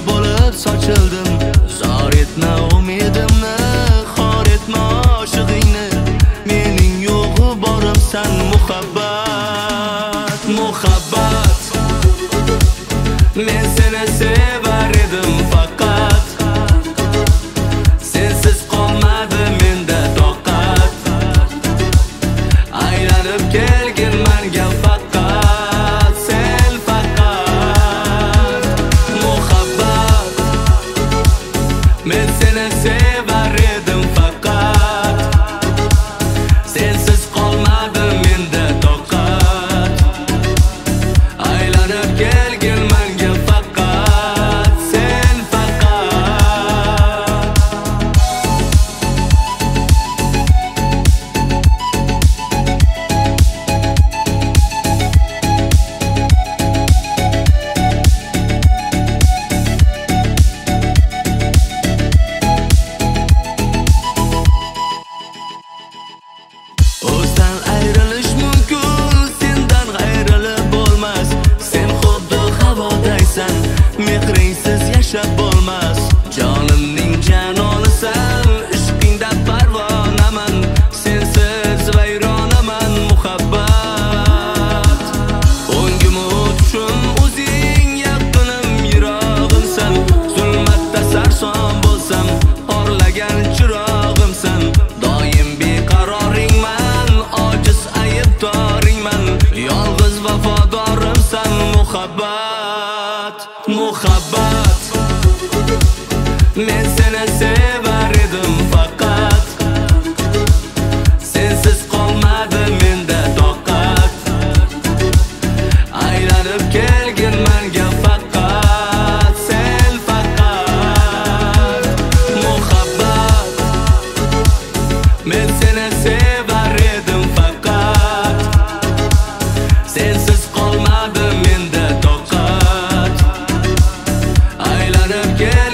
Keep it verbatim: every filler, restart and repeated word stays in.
bo'lib sochildim. Zor etma umidimni, xor etma oshig'ingni. Mening yo'g'i borimsan muhabbat, muhabbat. Men seni sevar edim faqat. Sensiz qolmadi menda toqat. Aylanib kelgin menga faqat sen faqat. Muhabbat. Men seni sevar edim faqat. Sensiz qolmadi menda toqat. Aylanib kelgin menga faqat sen faqat. O'zdan ayrilish mumkin, sendan ayrilib bo'lmas. Sen xuddi havodaysan, mehringsiz yashab bo'lmas. Jonimning janonisan, ishqingda parvonaman. Sensiz vayronaman muhabbat. O'ngim o'tishim o'zing, yaqinim yirog'imsan. Zulmatda sarson bo'lsam, porlagan chirog'imsan. Doim beqaroringman, ojiz aybdoringman. Yolg'iz vafodorimsan muhabbat, muhabbat. Men seni sevar edim faqat. Sensiz qolmadi menda toqat. Aylanib kelgin menga faqat sen faqat. Muhabbat. Men seni sevar edim faqat. Sensiz qolmadi menda toqat. Aylanib kel